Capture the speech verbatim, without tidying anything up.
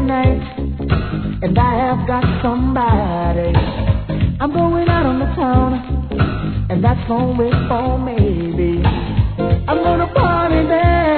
tonight, and I have got somebody. I'm going out on the town, and that's always for maybe. I'm gonna party there.